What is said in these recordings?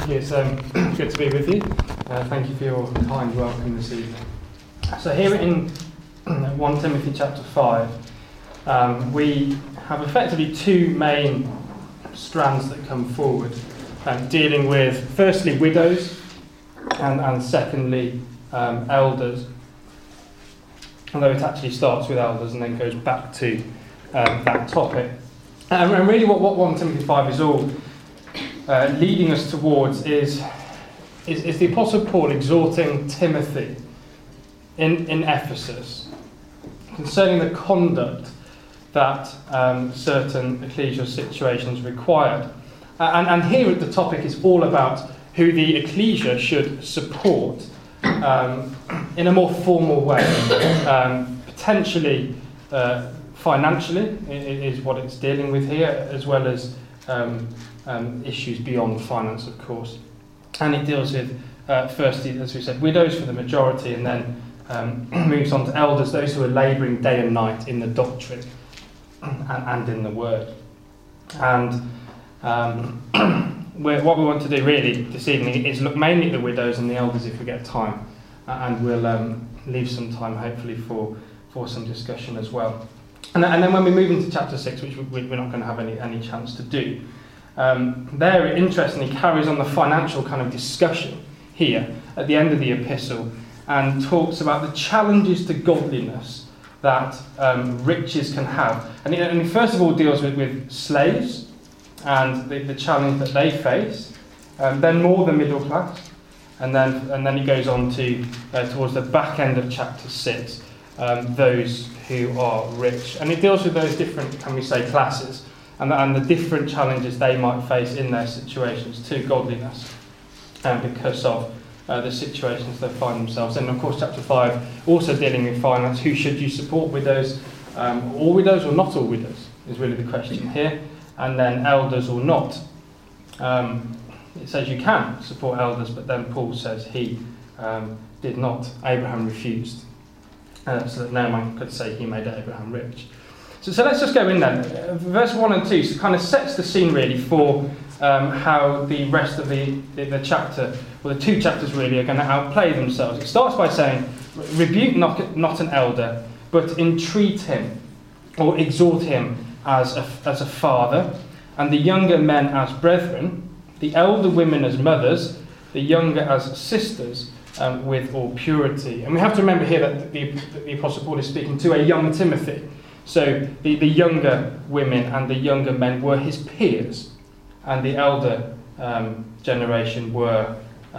It's good to be with you. Thank you for your kind welcome this evening. So here in 1 Timothy chapter 5, we have effectively two main strands that come forward, dealing with firstly widows and secondly elders. Although it actually starts with elders and then goes back to that topic. And really what 1 Timothy 5 is all leading us towards is the Apostle Paul exhorting Timothy in Ephesus concerning the conduct that certain ecclesial situations required. And here the topic is all about who the ecclesia should support in a more formal way, potentially financially is what it's dealing with here, as well as issues beyond finance, of course. And it deals with, firstly, as we said, widows for the majority, and then moves on to elders, those who are labouring day and night in the doctrine and in the word. And what we want to do really this evening is look mainly at the widows and the elders if we get time, and we'll leave some time hopefully for some discussion as well. And then when we move into chapter 6, which we're not going to have any chance to do, there it interestingly carries on the financial kind of discussion here at the end of the epistle, and talks about the challenges to godliness that riches can have. And it first of all deals with slaves and the challenge that they face, then more the middle class, and then he goes on to towards the back end of chapter 6, those who are rich. And it deals with those different, can we say, classes, and the different challenges they might face in their situations to godliness, because of the situations they find themselves in. And of course, chapter 5 also dealing with finance. Who should you support? Widows, all widows or not all widows is really the question here. And then elders or not. It says you can support elders, but then Paul says he did not. Abraham refused, so that no man could say he made Abraham rich. So let's just go in then. Verse 1 and 2 kind of sets the scene really for how the rest of the chapter, well, the two chapters really, are going to outplay themselves. It starts by saying, rebuke not an elder, but entreat him, or exhort him as a father, and the younger men as brethren, the elder women as mothers, the younger as sisters, with all purity. And we have to remember here that the Apostle Paul is speaking to a young Timothy. So the younger women and the younger men were his peers, and the elder generation were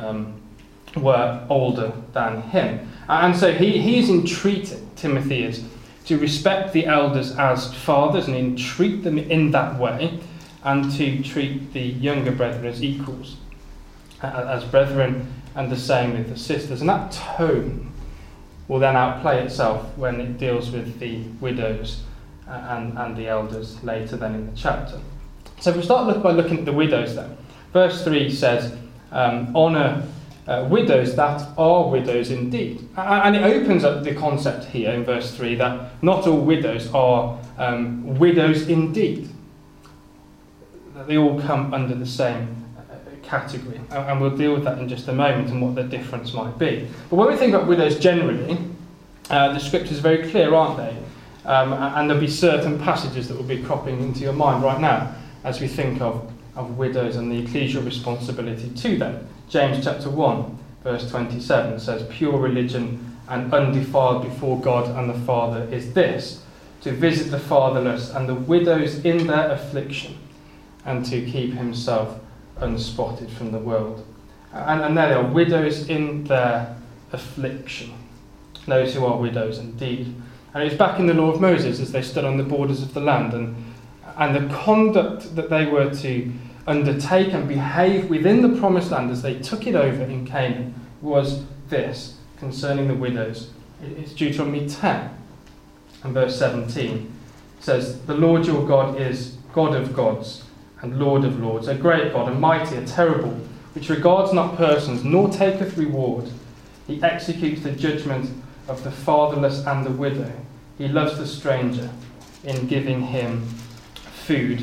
older than him. And so he's entreating, Timothy is, to respect the elders as fathers and entreat them in that way, and to treat the younger brethren as equals, as brethren, and the same with the sisters. And that tone will then outplay itself when it deals with the widows and the elders later then in the chapter. So if we start by looking at the widows then. Verse 3 says, honour widows that are widows indeed. And it opens up the concept here in verse 3 that not all widows are widows indeed. That they all come under the same category. And we'll deal with that in just a moment and what the difference might be. But when we think about widows generally, the scriptures are very clear, aren't they? And there'll be certain passages that will be cropping into your mind right now as we think of widows and the ecclesial responsibility to them. James chapter 1 verse 27 says, pure religion and undefiled before God and the Father is this, to visit the fatherless and the widows in their affliction, and to keep himself unspotted from the world. And there they are, widows in their affliction. Those who are widows indeed. And it's back in the law of Moses as they stood on the borders of the land, and the conduct that they were to undertake and behave within the promised land as they took it over in Canaan was this, concerning the widows. It's Deuteronomy 10 and verse 17. It says, the Lord your God is God of gods and Lord of lords, a great God, a mighty, a terrible, which regards not persons, nor taketh reward. He executes the judgment of the fatherless and the widow. He loves the stranger in giving him food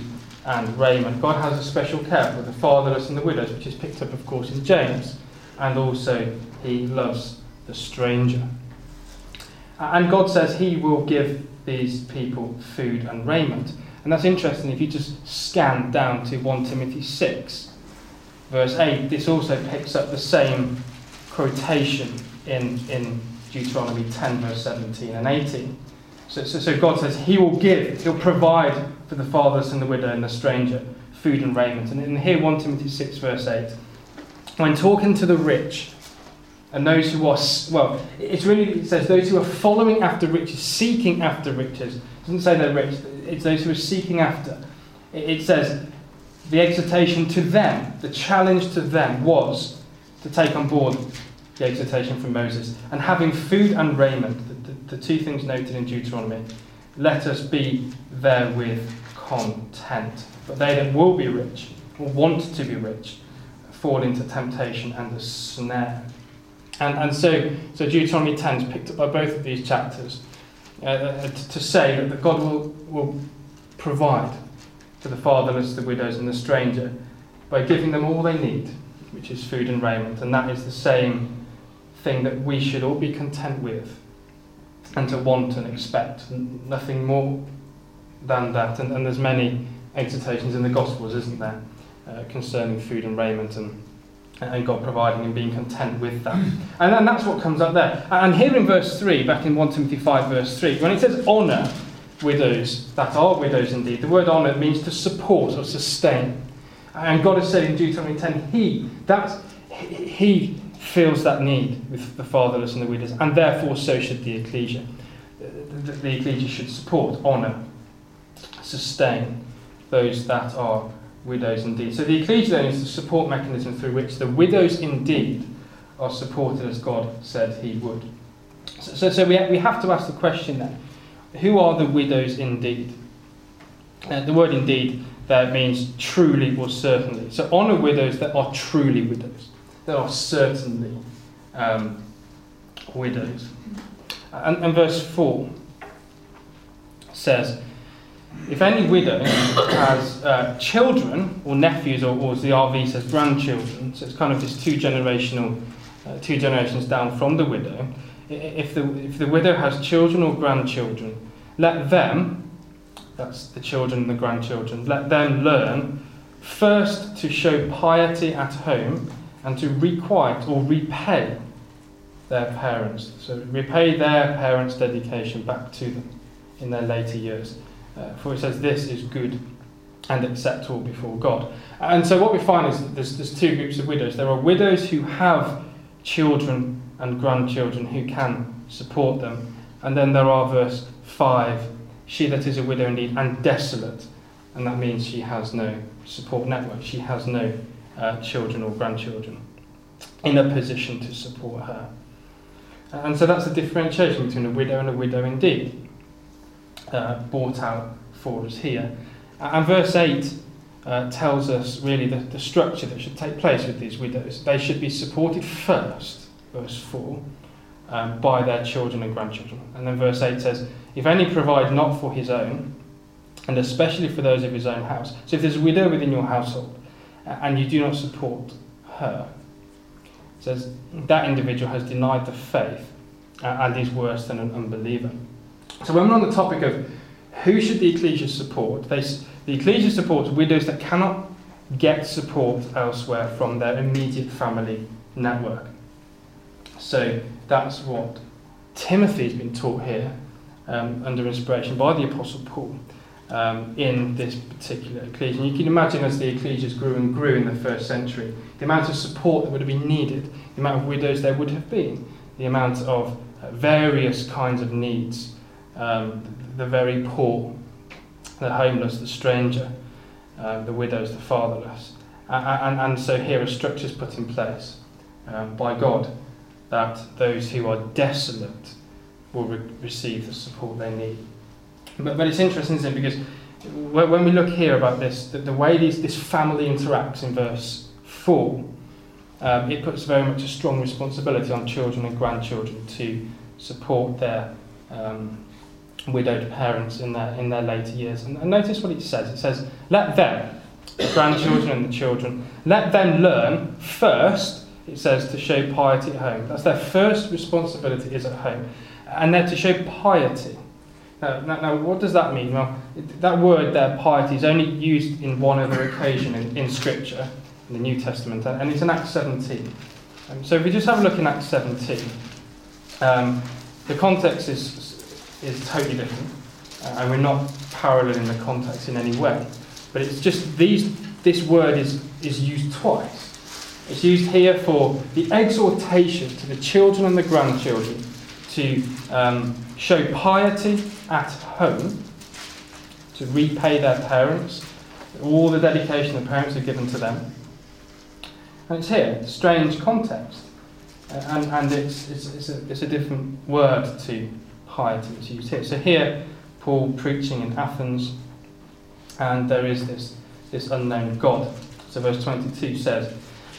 and raiment. God has a special care for the fatherless and the widows, which is picked up, of course, in James. And also, he loves the stranger. And God says he will give these people food and raiment. And that's interesting. If you just scan down to 1 Timothy 6, verse 8, this also picks up the same quotation in Deuteronomy 10, verse 17 and 18. So God says he'll provide for the fatherless and the widow and the stranger food and raiment. And in here, 1 Timothy 6, verse 8, when talking to the rich and those who are, it says those who are following after riches, seeking after riches. It doesn't say they're rich, it's those who are seeking after. It says the exhortation to them, the challenge to them was to take on board the exhortation from Moses. And having food and raiment, the two things noted in Deuteronomy, let us be therewith content. But they that will be rich, or want to be rich, fall into temptation and the snare. And so Deuteronomy 10 is picked up by both of these chapters to say that God will provide for the fatherless, the widows and the stranger by giving them all they need, which is food and raiment. And that is the same thing that we should all be content with and to want and expect, nothing more than that. And there's many exhortations in the Gospels, isn't there, concerning food and raiment and God providing and being content with that. And then that's what comes up there. And here in verse 3, back in 1 Timothy 5 verse 3, when it says honour widows that are widows indeed, the word honour means to support or sustain. And God has said in Deuteronomy 10, he feels that need with the fatherless and the widows, and therefore so should the ecclesia. The ecclesia should support, honour, sustain those that are widows indeed. So the ecclesia then is the support mechanism through which the widows indeed are supported as God said he would. So we have to ask the question then, who are the widows indeed? The word indeed there means truly or certainly. So honour widows that are truly widows, that are certainly widows. And verse 4 says, if any widow has children or nephews, or as the RV says, grandchildren, so it's kind of this two generations down from the widow. If the widow has children or grandchildren, let them, that's the children and the grandchildren, let them learn first to show piety at home and to requite or repay their parents. So repay their parents' dedication back to them in their later years. For it says this is good and acceptable before God. And so what we find is that there's two groups of widows. There are widows who have children and grandchildren who can support them. And then there are verse 5, she that is a widow indeed and desolate. And that means she has no support network. She has no children or grandchildren in a position to support her. And so that's the differentiation between a widow and a widow indeed. Brought out for us here. And verse 8 tells us really the structure that should take place with these widows. They should be supported first, verse 4, by their children and grandchildren. And then verse 8 says, if any provide not for his own, and especially for those of his own house. So if there's a widow within your household, and you do not support her, it says that individual has denied the faith and is worse than an unbeliever. So when we're on the topic of who should the ecclesia support, the ecclesia supports widows that cannot get support elsewhere from their immediate family network. So that's what Timothy's been taught here under inspiration by the Apostle Paul in this particular ecclesia. And you can imagine as the ecclesias grew and grew in the first century, the amount of support that would have been needed, the amount of widows there would have been, the amount of various kinds of needs. The very poor, the homeless, the stranger, the widows, the fatherless. And so here are structures put in place by God that those who are desolate will receive the support they need. But it's interesting, isn't it? Because when we look here about this, the way this family interacts in verse 4, it puts very much a strong responsibility on children and grandchildren to support their widowed parents in their later years. And notice what it says. It says, let them, the grandchildren and the children, let them learn first, it says, to show piety at home. That's their first responsibility, is at home. And they're to show piety. Now, what does that mean? Well, that word there, piety, is only used in one other occasion in Scripture, in the New Testament, and it's in Acts 17. So if we just have a look in Acts 17, the context is totally different, and we're not paralleling the context in any way. But it's just this word is used twice. It's used here for the exhortation to the children and the grandchildren to show piety at home, to repay their parents, all the dedication the parents have given to them. And it's here, it's a strange context, and it's a different word to piety that's used here. So here, Paul preaching in Athens, and there is this unknown God. So verse 22 says,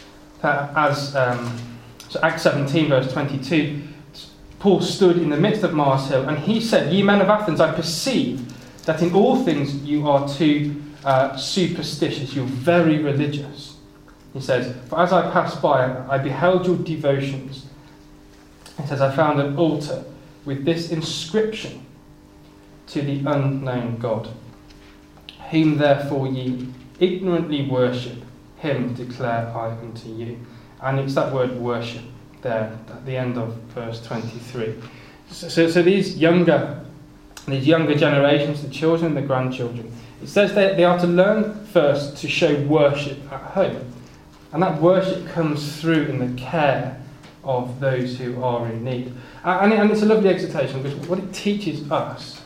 so Acts 17 verse 22, Paul stood in the midst of Mars Hill, and he said, "Ye men of Athens, I perceive that in all things you are too superstitious, you're very religious." He says, "For as I passed by, I beheld your devotions." He says, "I found an altar with this inscription, to the unknown God. Whom therefore ye ignorantly worship, him declare I unto you." And it's that word worship there at the end of verse 23. So these younger generations, the children and the grandchildren, it says they are to learn first to show worship at home. And that worship comes through in the care of those who are in need. And it's a lovely exhortation, because what it teaches us,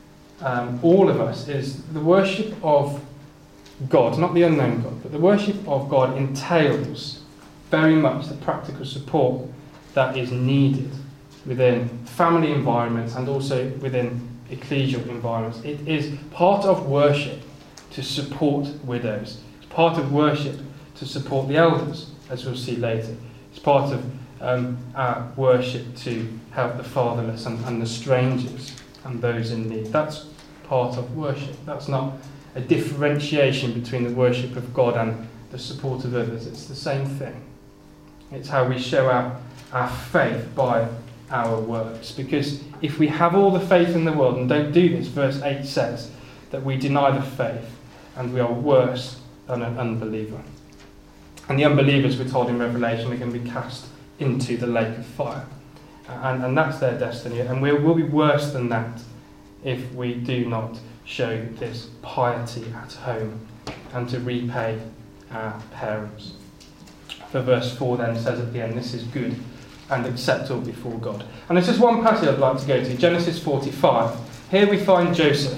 all of us, is the worship of God, not the unknown God, but the worship of God entails very much the practical support that is needed within family environments and also within ecclesial environments. It is part of worship to support widows. It's part of worship to support the elders, as we'll see later. It's part of our worship to help the fatherless and the strangers and those in need. That's part of worship. That's not a differentiation between the worship of God and the support of others. It's the same thing. It's how we show our faith by our works. Because if we have all the faith in the world and don't do this, verse 8 says that we deny the faith and we are worse than an unbeliever. And the unbelievers, we're told in Revelation, are going to be cast into the lake of fire. And that's their destiny. And we'll be worse than that if we do not show this piety at home and to repay our parents. For verse 4 then says at the end, this is good and acceptable before God. And there's just one passage I'd like to go to, Genesis 45. Here we find Joseph.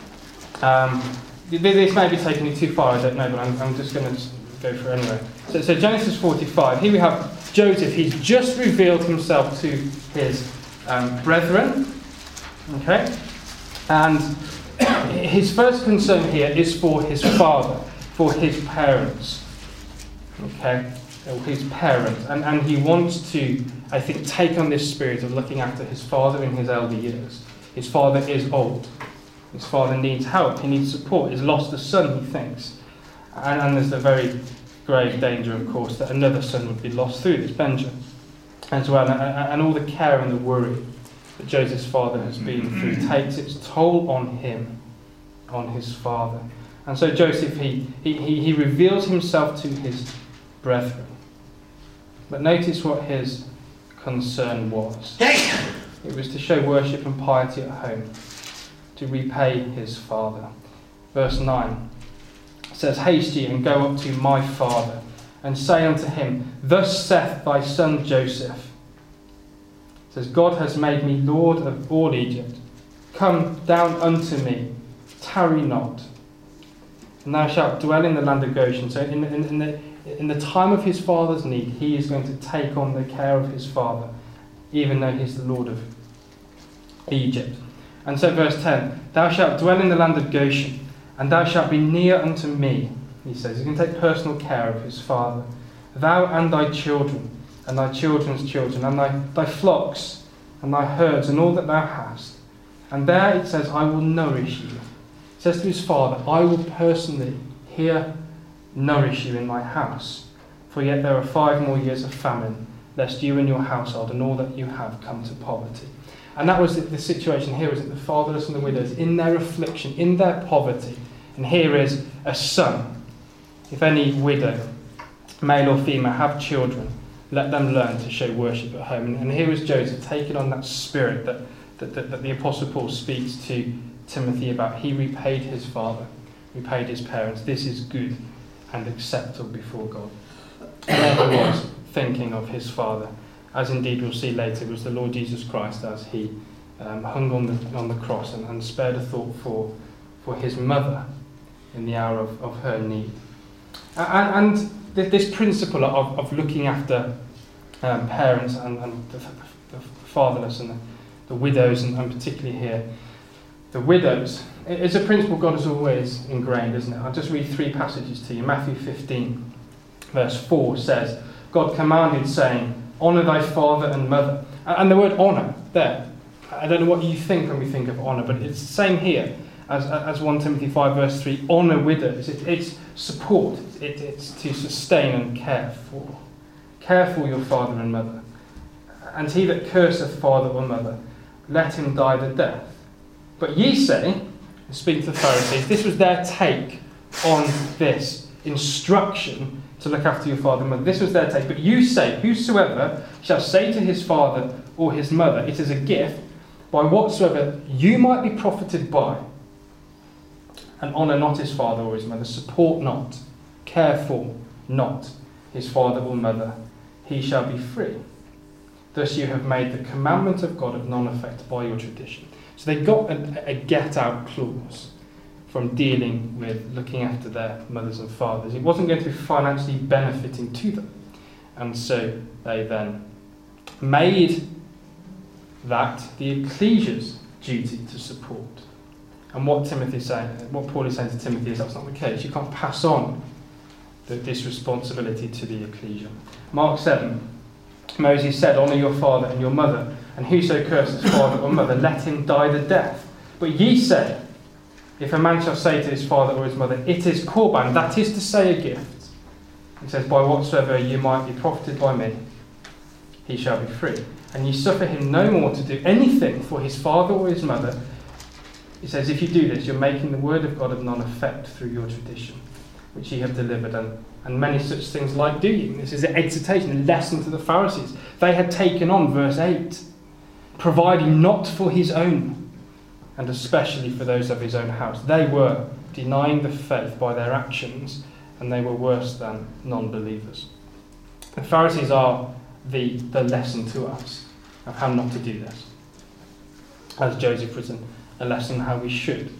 This may be taking you too far, I don't know, but I'm just going to go for it anyway. So Genesis 45, here we have Joseph. He's just revealed himself to his brethren. Okay? And his first concern here is for his father, for his parents. Okay? His parents. And he wants to, I think, take on this spirit of looking after his father in his elder years. His father is old. His father needs help. He needs support. He's lost a son, he thinks. And there's the very grave danger, of course, that another son would be lost through this, Benjamin, as well. And all the care and the worry that Joseph's father has been through takes its toll on him, on his father. And so Joseph, he reveals himself to his brethren. But notice what his concern was. It was to show worship and piety at home, to repay his father. Verse 9 says, "Haste ye and go up to my father, and say unto him, Thus saith thy son Joseph. It says, God has made me Lord of all Egypt. Come down unto me, tarry not. And thou shalt dwell in the land of Goshen." So in the time of his father's need, he is going to take on the care of his father, even though he's the Lord of Egypt. And so verse 10, "Thou shalt dwell in the land of Goshen, and thou shalt be near unto me," he says. He's going to take personal care of his father. "Thou and thy children, and thy children's children, and thy flocks, and thy herds, and all that thou hast. And there it says, I will nourish you. It says to his father, I will personally here nourish you in my house. For yet there are 5 more years of famine, lest you and your household and all that you have come to poverty. And that was the situation here, was that the fatherless and the widows, in their affliction, in their poverty. And here is a son. If any widow, male or female, have children, let them learn to show worship at home. And here is Joseph taking on that spirit that the Apostle Paul speaks to Timothy about. He repaid his father, repaid his parents. This is good and acceptable before God. And there he was, thinking of his father, as indeed we'll see later was the Lord Jesus Christ as he hung on the cross and spared a thought for his mother in the hour of her need. And this principle of looking after parents and the fatherless and the widows, and particularly here, the widows, it's a principle God has always ingrained, isn't it? I'll just read 3 passages to you. Matthew 15, verse 4 says, God commanded, saying, honour thy father and mother. And the word honour there, I don't know what you think when we think of honour, but it's the same here as 1 Timothy 5, verse 3, honour widows. It's support. It's to sustain and care for. Care for your father and mother. And he that curseth father or mother, let him die the death. But ye say, speaking to the Pharisees, this was their take on this instruction to look after your father and mother. This was their take. But you say, whosoever shall say to his father or his mother, it is a gift, by whatsoever you might be profited by, and honour not his father or his mother, support not, care for not his father or mother, he shall be free. Thus you have made the commandment of God of none effect by your tradition. So they got a get-out clause from dealing with looking after their mothers and fathers. It wasn't going to be financially benefiting to them. And so they then made that the ecclesia's duty to support. And what Paul is saying to Timothy is that's not the case. You can't pass on this responsibility to the ecclesia. Mark 7, Moses said, honour your father and your mother, and whoso curses father or mother, let him die the death. But ye say, if a man shall say to his father or his mother, it is Korban, that is to say a gift. He says, by whatsoever you might be profited by me, he shall be free. And ye suffer him no more to do anything for his father or his mother. He says, if you do this, you're making the word of God of none effect through your tradition, which ye have delivered, and many such things like do ye. This is an exhortation, a lesson to the Pharisees. They had taken on, verse 8, providing not for his own, and especially for those of his own house. They were denying the faith by their actions, and they were worse than non-believers. The Pharisees are the lesson to us of how not to do this. As Joseph was a lesson how we should.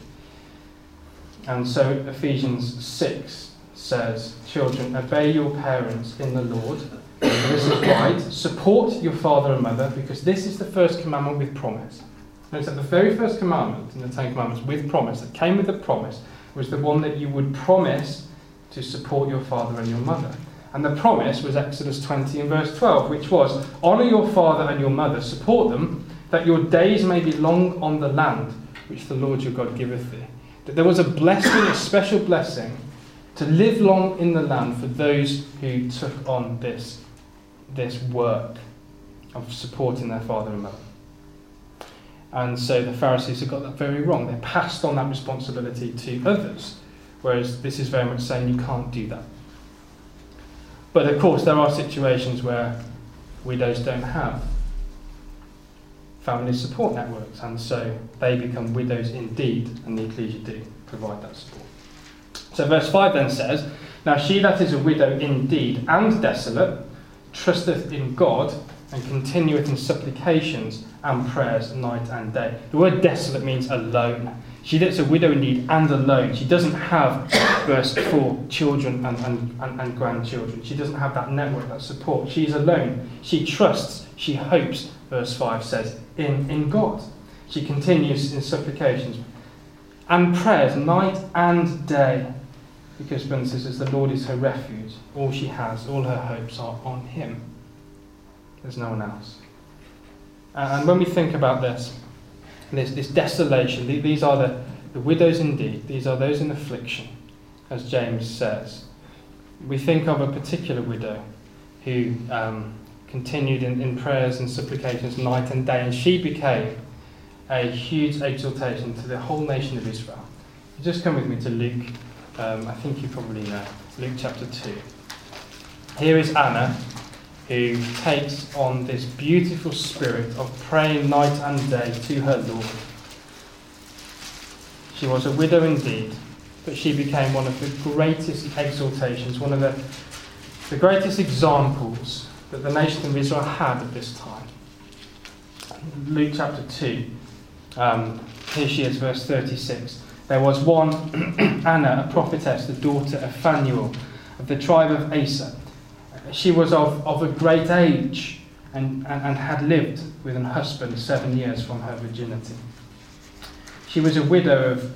And so Ephesians 6 says, children, obey your parents in the Lord. This is right. Support your father and mother, because this is the first commandment with promise. Notice that the very first commandment in the Ten Commandments with promise, that came with the promise, was the one that you would promise to support your father and your mother. And the promise was Exodus 20 and verse 12, which was, honour your father and your mother, support them, that your days may be long on the land, which the Lord your God giveth thee. That there was a blessing, a special blessing, to live long in the land for those who took on this work of supporting their father and mother. And so the Pharisees have got that very wrong. They passed on that responsibility to others, whereas this is very much saying you can't do that. But of course there are situations where widows don't have family support networks, and so they become widows indeed, and the ecclesia do provide that support. So verse 5 then says, now she that is a widow indeed and desolate trusteth in God and continueth in supplications and prayers night and day. The word desolate means alone. She that's a widow indeed and alone. She doesn't have, verse 4, children and grandchildren. She doesn't have that network, that support. She's alone. She trusts, she hopes, verse 5 says, in God. She continues in supplications and prayers night and day, because Brenda says the Lord is her refuge. All she has, all her hopes are on him. There's no one else. And when we think about this, this desolation. These are the widows indeed. These are those in affliction, as James says. We think of a particular widow who continued in prayers and supplications night and day, and she became a huge exaltation to the whole nation of Israel. Just come with me to Luke, I think you probably know, Luke chapter 2. Here is Anna, who takes on this beautiful spirit of praying night and day to her Lord. She was a widow indeed, but she became one of the greatest exaltations, one of the greatest examples that the nation of Israel had at this time. Luke chapter 2, here she is, verse 36. There was one, Anna, a prophetess, the daughter of Phanuel, of the tribe of Aser. She was of a great age and had lived with an husband 7 years from her virginity. She was a widow of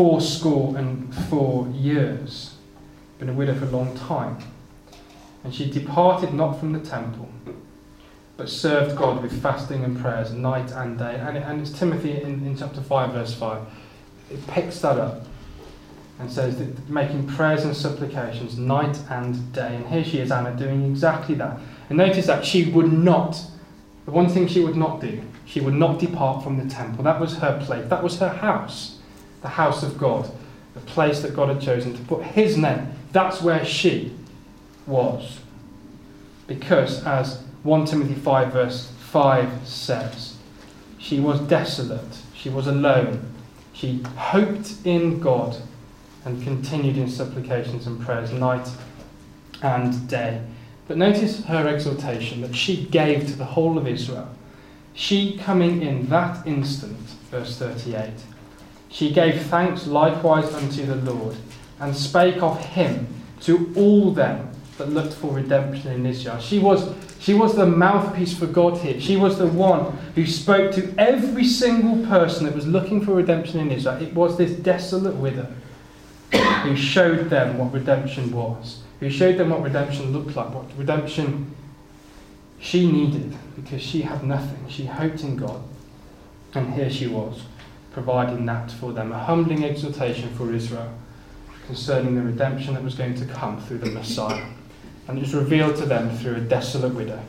84 years, been a widow for a long time. And she departed not from the temple, but served God with fasting and prayers night and day. And it's Timothy in chapter 5, verse 5. It picks that up and says that making prayers and supplications night and day. And here she is, Anna, doing exactly that. And notice that she would not, the one thing she would not do, she would not depart from the temple. That was her place. That was her house, the house of God, the place that God had chosen to put his name. That's where she was. Because, as 1 Timothy 5 verse 5 says, she was desolate, she was alone, she hoped in God and continued in supplications and prayers night and day. But notice her exaltation that she gave to the whole of Israel. She coming in that instant, verse 38, she gave thanks likewise unto the Lord, and spake of him to all them that looked for redemption in Israel. She was the mouthpiece for God here. She was the one who spoke to every single person that was looking for redemption in Israel. It was this desolate widow who showed them what redemption was, who showed them what redemption looked like, what redemption she needed, because she had nothing. She hoped in God, and here she was, providing that for them, a humbling exhortation for Israel concerning the redemption that was going to come through the Messiah. And it was revealed to them through a desolate widow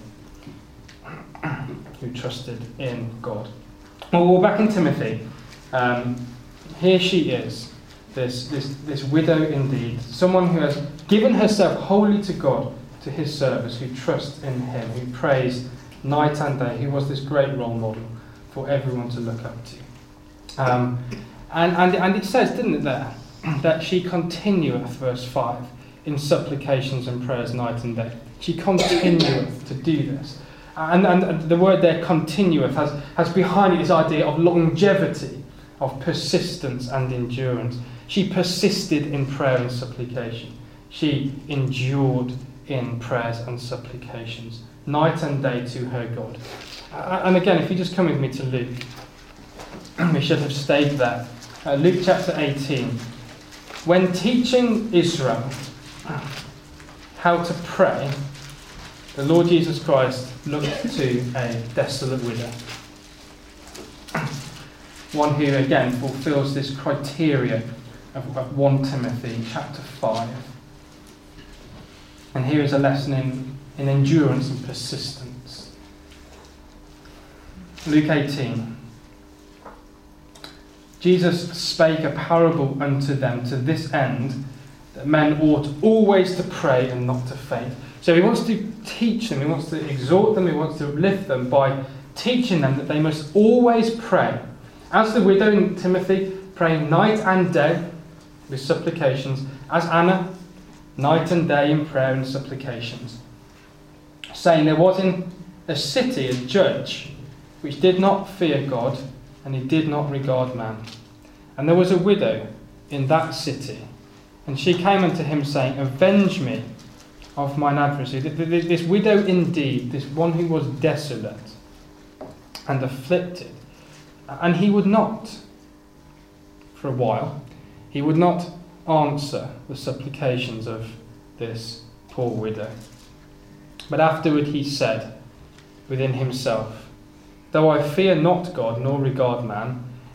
who trusted in God. Well, we're back in Timothy. Here she is, this widow indeed, someone who has given herself wholly to God, to his service, who trusts in him, who prays night and day, who was this great role model for everyone to look up to. And it says, didn't it there, that she continueth, verse 5, in supplications and prayers night and day. She continueth to do this. And the word there, continueth, has behind it this idea of longevity, of persistence and endurance. She persisted in prayer and supplication. She endured in prayers and supplications, night and day to her God. And again, if you just come with me to Luke, we should have stayed there. Luke chapter 18. When teaching Israel how to pray, the Lord Jesus Christ looked to a desolate widow. One who, again, fulfills this criteria of 1 Timothy chapter 5. And here is a lesson in endurance and persistence. Luke 18. Jesus spake a parable unto them to this end, that men ought always to pray and not to faint. So he wants to teach them, he wants to exhort them, he wants to lift them by teaching them that they must always pray. As the widow in Timothy, praying night and day with supplications. As Anna, night and day in prayer and supplications. Saying there was in a city a judge which did not fear God, and he did not regard man. And there was a widow in that city, and she came unto him, saying, Avenge me of mine adversary. This widow indeed, this one who was desolate and afflicted. And he would not, for a while, he would not answer the supplications of this poor widow. But afterward he said within himself, Though I fear not God, nor regard man,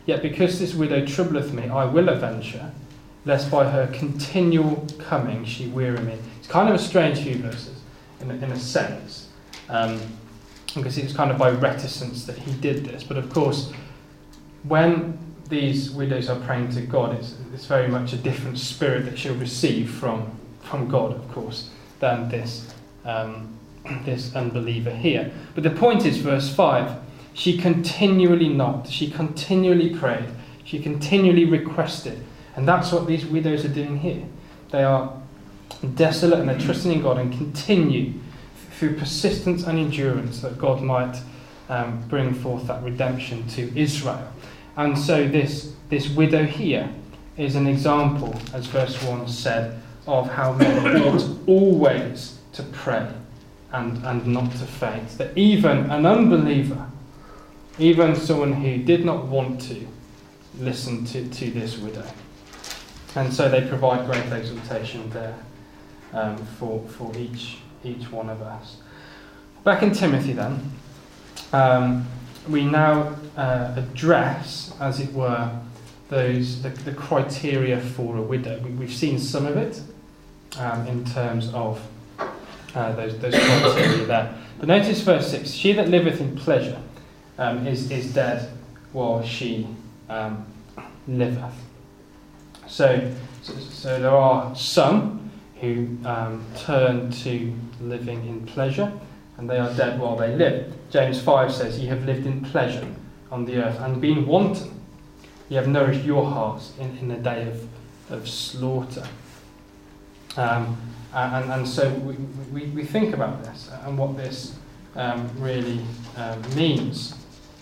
Yet because this widow troubleth me, I will avenge her, lest by her continual coming she weary me. It's kind of a strange few verses, in a sense, because it's kind of by reticence that he did this. But of course, when these widows are praying to God, it's very much a different spirit that she'll receive from God, of course, than this unbeliever here. But the point is, verse 5, she continually knocked, she continually prayed, she continually requested. And that's what these widows are doing here. They are desolate and they're trusting in God and continue through persistence and endurance that God might bring forth that redemption to Israel. And so this widow here is an example, as verse 1 said, of how men ought always to pray and not to faint. That even an unbeliever, even someone who did not want to listen to this widow. And so they provide great exhortation there for each one of us. Back in Timothy then, we now address, as it were, the criteria for a widow. We've seen some of it in terms of those criteria there. But notice verse 6, she that liveth in pleasure is dead while she liveth. So there are some who turn to living in pleasure, and they are dead while they live. James 5 says, ye have lived in pleasure on the earth, and been wanton. Ye have nourished your hearts in the day of slaughter. And so we think about this and what this really means.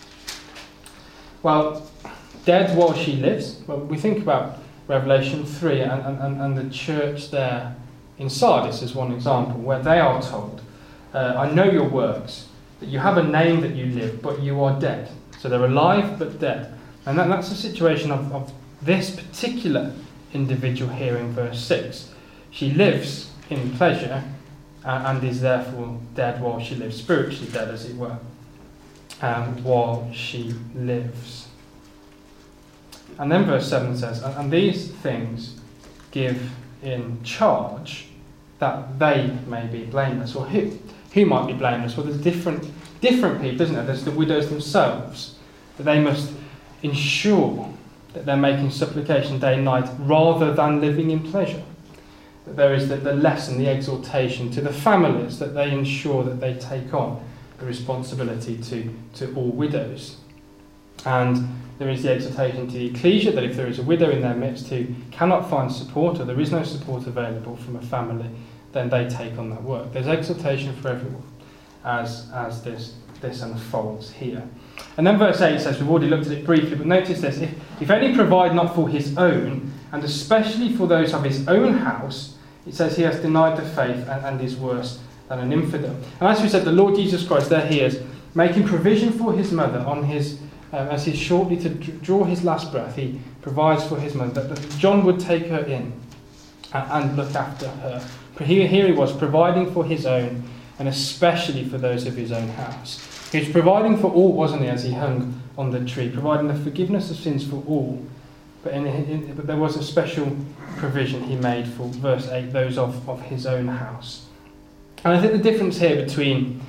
Well, dead while she lives. Well, we think about Revelation 3 and the church there in Sardis as one example, where they are told, I know your works, that you have a name that you live, but you are dead. So they're alive but dead. And that's the situation of this particular individual here in verse 6. She lives in pleasure and is therefore dead while she lives, spiritually dead as it were, while she lives. And then verse 7 says, and these things give in charge that they may be blameless. Or who might be blameless? Well, there's different people, isn't there? There's the widows themselves, that they must ensure that they're making supplication day and night rather than living in pleasure. That there is the lesson, the exhortation to the families, that they ensure that they take on the responsibility to all widows. And there is the exhortation to the ecclesia, that if there is a widow in their midst who cannot find support, or there is no support available from a family, then they take on that work. There's exhortation for everyone as this unfolds here. And then verse 8 says, we've already looked at it briefly, but notice this, if any provide not for his own, and especially for those of his own house, it says he has denied the faith and is worse than an infidel. And as we said, the Lord Jesus Christ, there he is, making provision for his mother on his, as he's shortly to draw his last breath, he provides for his mother, that John would take her in and look after her. Here he was, providing for his own, and especially for those of his own house. He was providing for all, wasn't he, as he hung on the tree, providing the forgiveness of sins for all. But there was a special provision he made for, verse 8, those of his own house. And I think the difference here between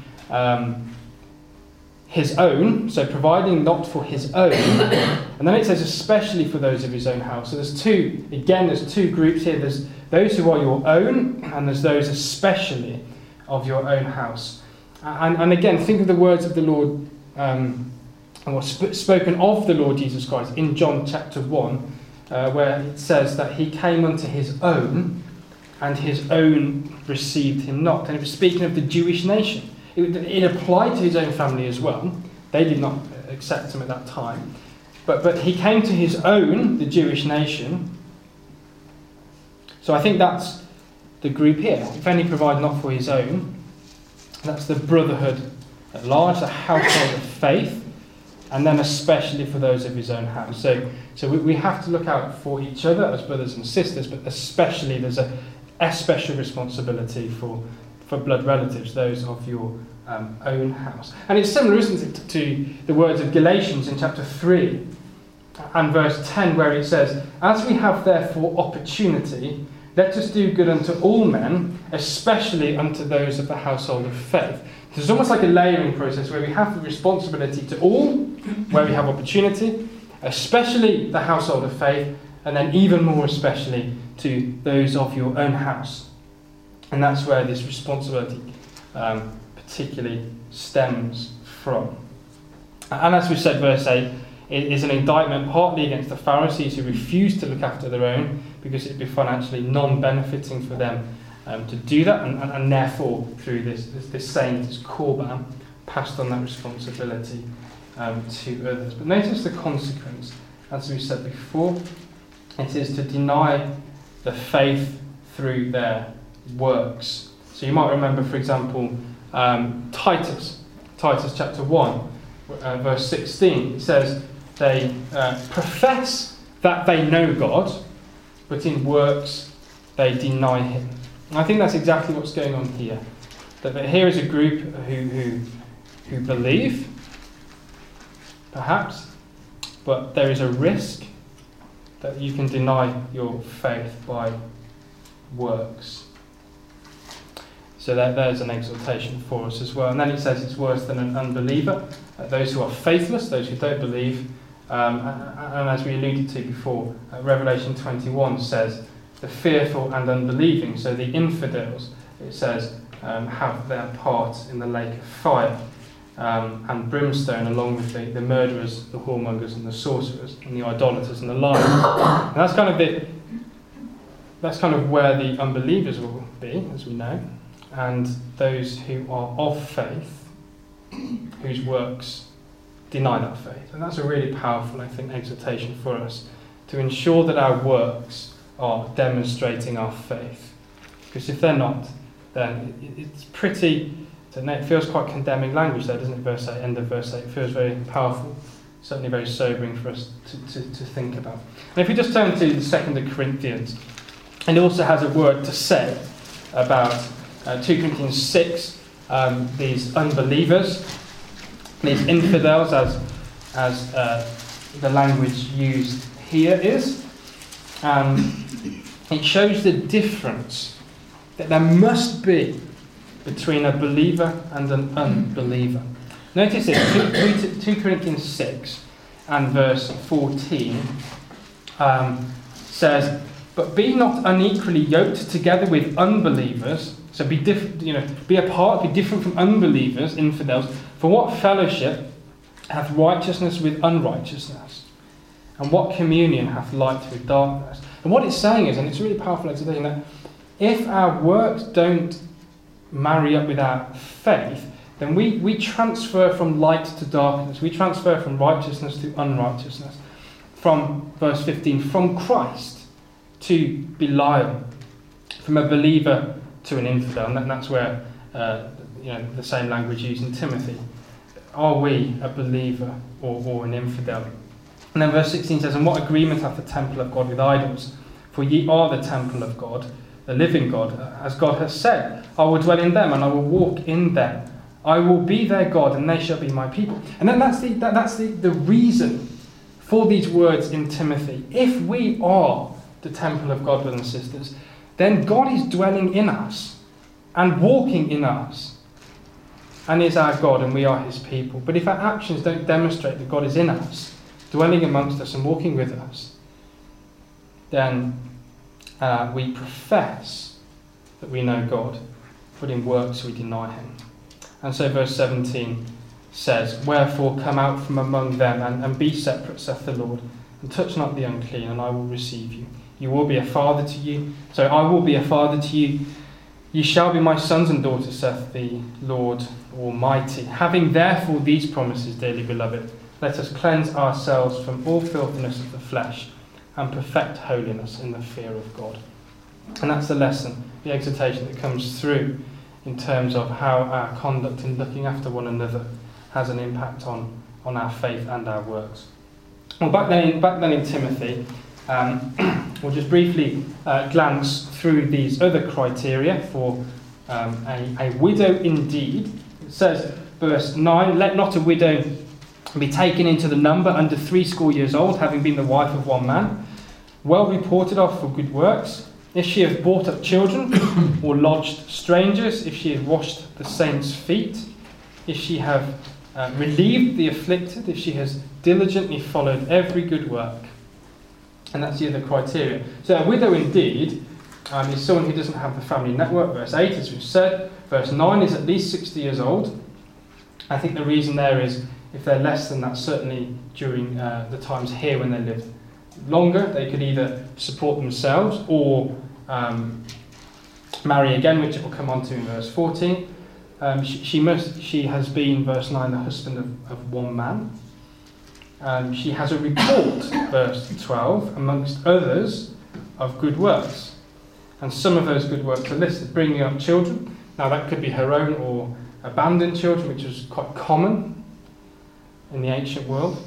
his own, so providing not for his own, and then it says especially for those of his own house. So there's two groups here. There's those who are your own, and there's those especially of your own house. And again, think of the words of the Lord, and what's spoken of the Lord Jesus Christ in John chapter 1, where it says that he came unto his own, and his own received him not. And it was speaking of the Jewish nation. It applied to his own family as well. They did not accept him at that time. But he came to his own, the Jewish nation. So I think that's the group here. If any provide not for his own, that's the brotherhood at large, the household of faith, and then especially for those of his own house. So we have to look out for each other as brothers and sisters, but especially there's a special responsibility for blood relatives, those of your own house. And it's similar, isn't it, to the words of Galatians in chapter 3, and verse 10, where it says, "As we have therefore opportunity, let us do good unto all men, especially unto those of the household of faith." So it's almost like a layering process where we have the responsibility to all, where we have opportunity, especially the household of faith, and then even more especially to those of your own house. And that's where this responsibility particularly stems from. And as we said, verse 8, it is an indictment partly against the Pharisees who refused to look after their own because it would be financially non-benefiting for them to do that, and therefore through this saying, this Korban, passed on that responsibility to others. But notice the consequence, as we said before, it is to deny the faith through their works. So you might remember, for example, Titus chapter 1, verse 16. It says they profess that they know God, but in works they deny him. And I think that's exactly what's going on here. That here is a group who believe, perhaps, but there is a risk that you can deny your faith by works. So there's an exhortation for us as well. And then it says it's worse than an unbeliever. Those who are faithless, those who don't believe. And as we alluded to before, Revelation 21 says the fearful and unbelieving. So the infidels, it says, have their part in the lake of fire and brimstone, along with the murderers, the whoremongers and the sorcerers and the idolaters and the liars. And that's kind of where the unbelievers will be, as we know, and those who are of faith, whose works deny that faith. And that's a really powerful, I think, exhortation for us to ensure that our works are demonstrating our faith. Because if they're not, then it's pretty, it feels quite condemning language there, doesn't it? Verse 8, end of verse 8. It feels very powerful, certainly very sobering for us to think about. And if we just turn to the 2 Corinthians, and it also has a word to say about 2 Corinthians 6, these unbelievers, these infidels, as the language used here is. It shows the difference that there must be between a believer and an unbeliever. Notice this, 2 Corinthians 6 and verse 14 says, "But be not unequally yoked together with unbelievers." So be different, be apart, be different from unbelievers, infidels. "For what fellowship hath righteousness with unrighteousness? And what communion hath light with darkness?" And what it's saying is, and it's a really powerful exhortation, that if our works don't marry up with our faith, then we transfer from light to darkness. We transfer from righteousness to unrighteousness. From, verse 15, from Christ to Belial. From a believer to an infidel. And that's where the same language used in Timothy. Are we a believer or an infidel? And then verse 16 says, "And what agreement hath the temple of God with idols? For ye are the temple of God, the living God, as God has said, I will dwell in them and I will walk in them. I will be their God and they shall be my people." And then that's the reason for these words in Timothy. If we are the temple of God, brothers and sisters, then God is dwelling in us and walking in us and is our God and we are his people. But if our actions don't demonstrate that God is in us, dwelling amongst us and walking with us, then we profess that we know God, but in works we deny him. And so verse 17 says, "Wherefore come out from among them and be separate, saith the Lord, and touch not the unclean, and I will receive you. You will be a father to you. So I will be a father to you. Ye shall be my sons and daughters, saith the Lord Almighty. Having therefore these promises, dearly beloved, let us cleanse ourselves from all filthiness of the flesh and perfect holiness in the fear of God." And that's the lesson, the exhortation that comes through in terms of how our conduct in looking after one another has an impact on our faith and our works. Well, back then in Timothy, we'll just briefly glance through these other criteria for a widow indeed. It says, verse 9, "Let not a widow be taken into the number under 60 old, having been the wife of one man, well reported of for good works, if she have brought up children, or lodged strangers, if she have washed the saints' feet, if she have relieved the afflicted, if she has diligently followed every good work. And that's the other criteria. So a widow indeed is someone who doesn't have the family network, verse 8, as we've said. Verse 9 is at least 60 years old. I think the reason there is, if they're less than that, certainly during the times here when they lived longer, they could either support themselves or marry again, which it will come on to in verse 14. She has been, verse 9, the husband of one man. She has a report, verse 12, amongst others of good works. And some of those good works are listed. Bringing up children. Now that could be her own or abandoned children, which was quite common in the ancient world.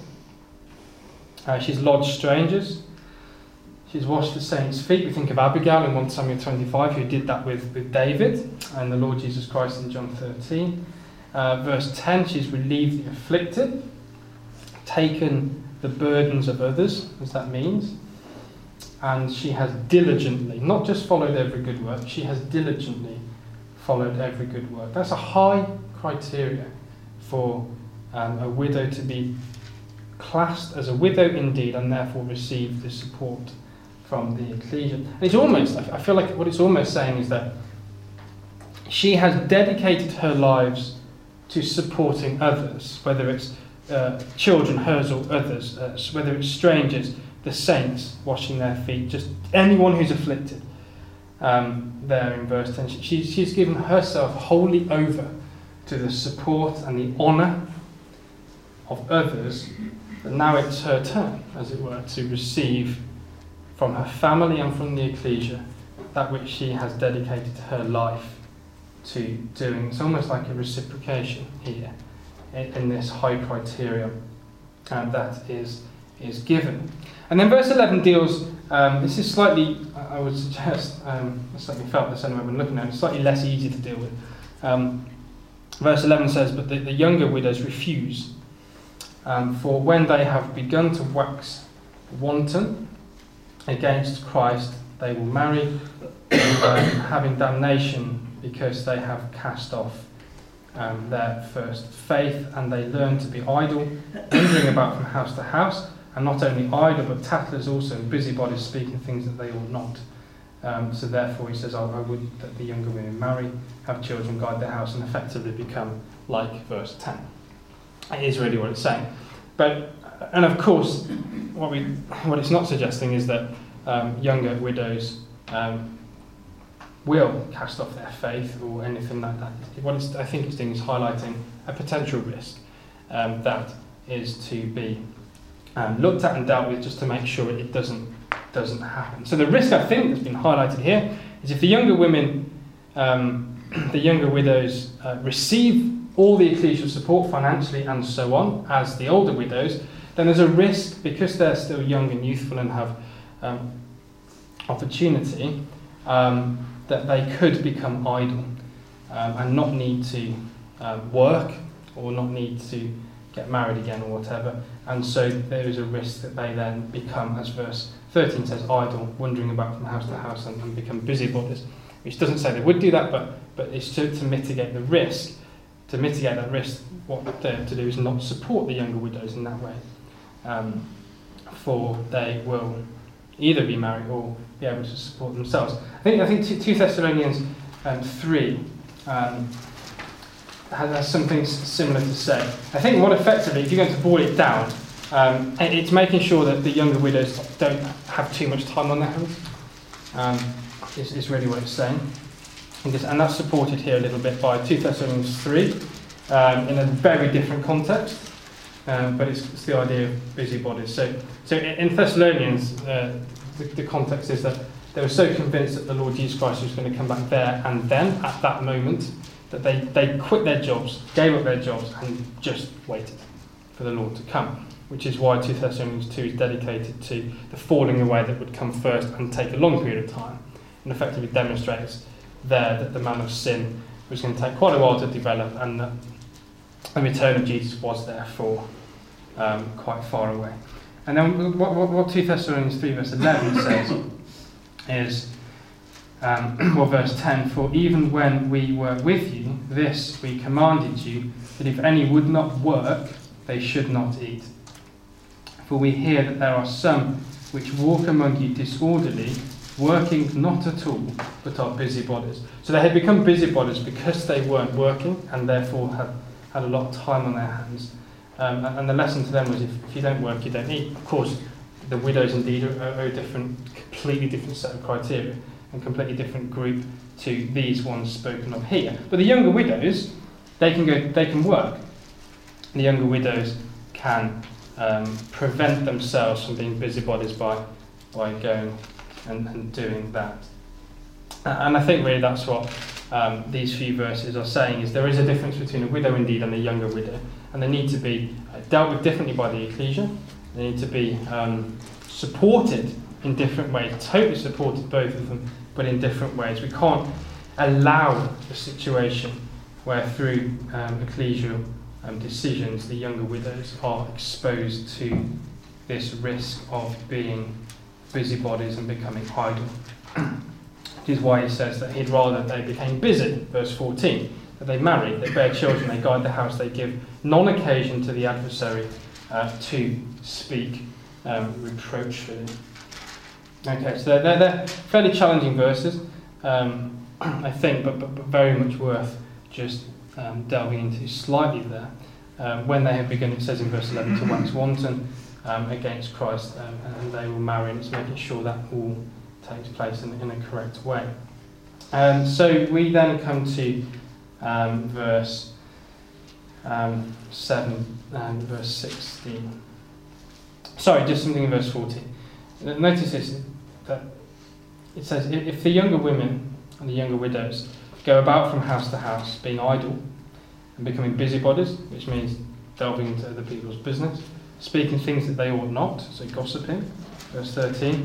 She's lodged strangers. She's washed the saints' feet. We think of Abigail in 1 Samuel 25, who did that with David and the Lord Jesus Christ in John 13. Verse 10, she's relieved the afflicted, taken the burdens of others, as that means. And she has diligently, not just followed every good work, she has diligently followed every good work. That's a high criteria for a widow to be classed as a widow indeed, and therefore receive the support from the ecclesia. And it's almost, I feel like what it's almost saying is that she has dedicated her lives to supporting others, whether it's children, hers or others, whether it's strangers, the saints washing their feet, just anyone who's afflicted. There in verse 10, she's given herself wholly over to the support and the honour of others, but now it's her turn, as it were, to receive from her family and from the ecclesia that which she has dedicated her life to doing. It's almost like a reciprocation here in this high criteria that is given. And then verse 11 deals, this is slightly, I would suggest, I certainly felt this anyway when looking at it, it's slightly less easy to deal with. Verse 11 says, but the younger widows refuse, for when they have begun to wax wanton against Christ, they will marry, having damnation because they have cast off their first faith, and they learn to be idle, wandering about from house to house, and not only idle but tattlers also, busybodies speaking things that they ought not. So therefore he says, I would that the younger women marry, have children, guide their house, and effectively become like verse 10. It is really what it's saying. And of course, what it's not suggesting is that younger widows will cast off their faith or anything like that. What I think it's doing is highlighting a potential risk that is to be looked at and dealt with, just to make sure it doesn't happen. So the risk, I think, that's been highlighted here is if the younger women, the younger widows receive all the ecclesial support financially and so on as the older widows, then there's a risk, because they're still young and youthful and have opportunity, that they could become idle and not need to work or not need to get married again or whatever. And so there is a risk that they then become, as verse 13 says, idle, wandering about from house to house and become busybodies, which doesn't say they would do that, but it's to mitigate the risk. To mitigate that risk, what they're to do is not support the younger widows in that way, for they will either be married or be able to support themselves. I think 2 Thessalonians 3 has something similar to say. I think what effectively, if you're going to boil it down, it's making sure that the younger widows don't have too much time on their hands, is really what it's saying. And that's supported here a little bit by 2 Thessalonians 3 in a very different context, but it's the idea of busybodies. So in Thessalonians, the context is that they were so convinced that the Lord Jesus Christ was going to come back there and then, at that moment, that they quit their jobs, gave up their jobs, and just waited for the Lord to come, which is why 2 Thessalonians 2 is dedicated to the falling away that would come first and take a long period of time, and effectively demonstrates there that the man of sin was going to take quite a while to develop, and that the return of Jesus was therefore quite far away. And then what 2 Thessalonians 3 verse 11 says is, verse 10, "For even when we were with you, this we commanded you, that if any would not work, they should not eat. For we hear that there are some which walk among you disorderly, working not at all, but are busybodies." So they had become busybodies because they weren't working, and therefore had a lot of time on their hands. And the lesson to them was, if you don't work, you don't eat. Of course, the widows indeed are a completely different set of criteria, and completely different group to these ones spoken of here. But the younger widows, they can work. The younger widows can prevent themselves from being busybodies by going and doing that. And I think really that's what these few verses are saying, is there is a difference between a widow indeed and a younger widow, and they need to be dealt with differently by the ecclesia. They need to be supported in different ways, totally supported, both of them, but in different ways. We can't allow a situation where through ecclesial decisions the younger widows are exposed to this risk of being busybodies and becoming idle. Which is why he says that he'd rather they became busy, verse 14, that they marry, they bear children, they guide the house, they give non-occasion to the adversary to speak reproachfully. Okay, so they're fairly challenging verses, I think, but very much worth just delving into slightly there. When they have begun, it says in verse 11, to wax wanton against Christ, and they will marry, and it's making sure that all takes place in a correct way. So we then come to verse 7 and verse 16. Sorry, just something in verse 14. Notice this, that it says, if the younger women and the younger widows go about from house to house being idle and becoming busybodies, which means delving into other people's business, speaking things that they ought not, so gossiping, verse 13,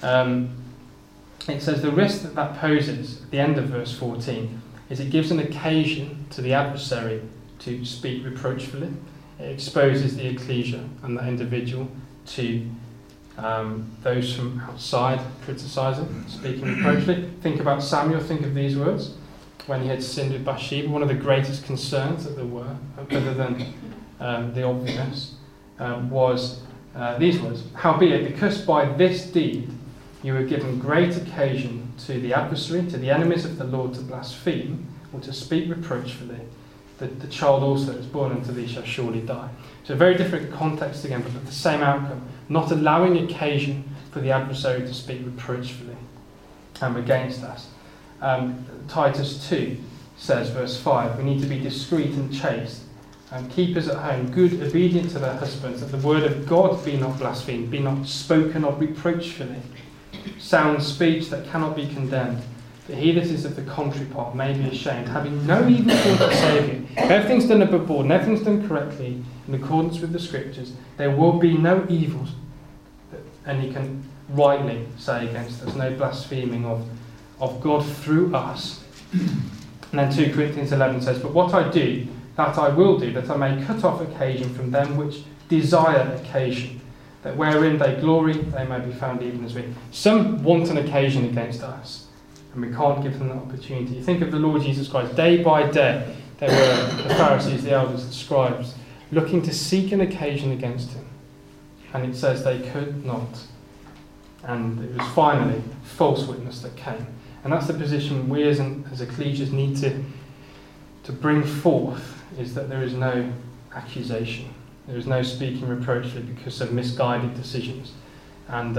it says the risk that poses at the end of verse 14 is it gives an occasion to the adversary to speak reproachfully. It exposes the ecclesia and that individual to those from outside criticising, speaking reproachfully. Think about Samuel, think of these words. When he had sinned with Bathsheba, one of the greatest concerns that there were, other than the obvious, was these words, "Howbeit, because by this deed you were given great occasion to the adversary, to the enemies of the Lord, to blaspheme, or to speak reproachfully, the child also that is born unto thee shall surely die." So a very different context again, but the same outcome. Not allowing occasion for the adversary to speak reproachfully against us. Titus 2 says, verse 5, we need to be discreet and chaste, keepers at home, good, obedient to their husbands, that the word of God be not blasphemed, be not spoken of reproachfully. Sound speech that cannot be condemned, that he that is of the contrary part may be ashamed, having no evil thing to say of you. If everything's done above board and everything's done correctly in accordance with the scriptures, there will be no evils that any can rightly say against us, no blaspheming of God through us. And then 2 Corinthians 11 says, "But what I do, that I will do, that I may cut off occasion from them which desire occasion, that wherein they glory, they may be found even as we." Some want an occasion against us, and we can't give them that opportunity. You think of the Lord Jesus Christ. Day by day, there were the Pharisees, the elders, the scribes, looking to seek an occasion against him. And it says they could not. And it was finally false witness that came. And that's the position we as ecclesias need to bring forth, is that there is no accusation. There is no speaking reproachfully because of misguided decisions. And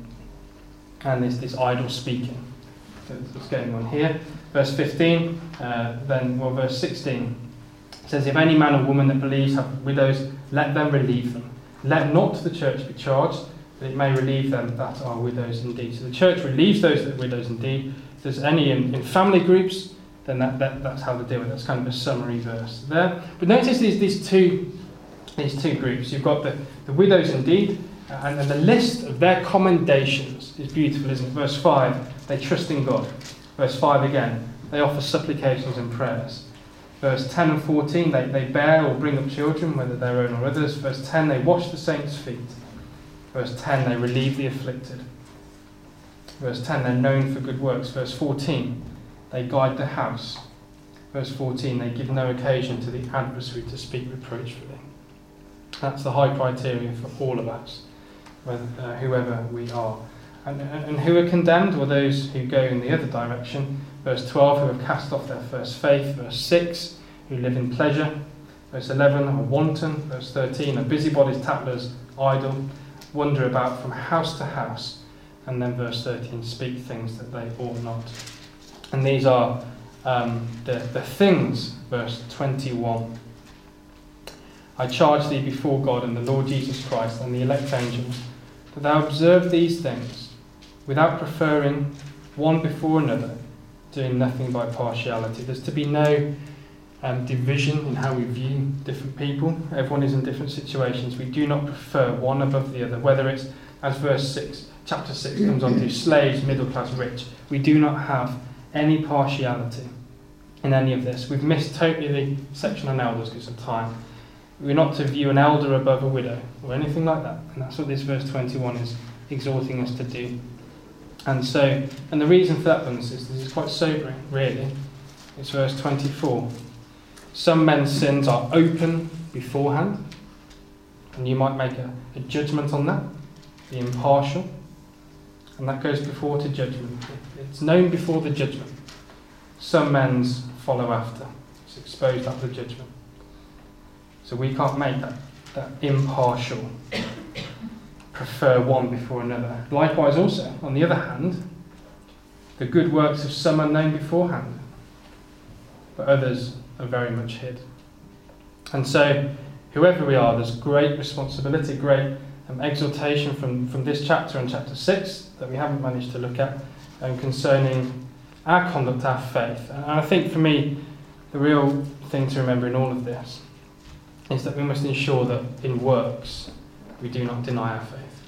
this idle speaking that's going on here. Verse 15, verse 16 says, "If any man or woman that believes have widows, let them relieve them. Let not the church be charged, that it may relieve them that are widows indeed." So the church relieves those that are widows indeed. If there's any in family groups, then that's how to deal with it. That's kind of a summary verse there. But notice these two groups. You've got the widows indeed, and the list of their commendations is beautiful, isn't it? Verse 5, they trust in God. Verse 5 again, they offer supplications and prayers. Verse 10 and 14, they bear or bring up children, whether their own or others. Verse 10, they wash the saints' feet. Verse 10, they relieve the afflicted. Verse 10, they're known for good works. Verse 14, they guide the house. Verse 14, they give no occasion to the adversary to speak reproachfully. That's the high criteria for all of us, whoever we are. And who are condemned were those who go in the other direction. Verse 12, who have cast off their first faith. Verse 6, who live in pleasure. Verse 11, are wanton. Verse 13, are busybodies, tattlers, idle, wander about from house to house. And then verse 13, speak things that they ought not. And these are the things, verse 21. I charge thee before God and the Lord Jesus Christ and the elect angels, that thou observe these things, without preferring one before another, doing nothing by partiality. There's to be no division in how we view different people. Everyone is in different situations. We do not prefer one above the other, whether it's, as verse 6, chapter 6 comes on to, slaves, middle class, rich. We do not have any partiality in any of this. We've missed totally the section on elders because of time. We're not to view an elder above a widow or anything like that. And that's what this verse 21 is exhorting us to do. And the reason for that, brothers and sisters, is quite sobering, really. It's verse 24. Some men's sins are open beforehand, and you might make a judgment on that, be impartial, and that goes before to judgment. It's known before the judgment. Some men's follow after. It's exposed after the judgment. So we can't make that impartial, prefer one before another. Likewise also, on the other hand, the good works of some are known beforehand, but others are very much hid. And so, whoever we are, there's great responsibility, great exhortation from this chapter and chapter 6 that we haven't managed to look at concerning our conduct, our faith. And I think for me, the real thing to remember in all of this is that we must ensure that in works we do not deny our faith.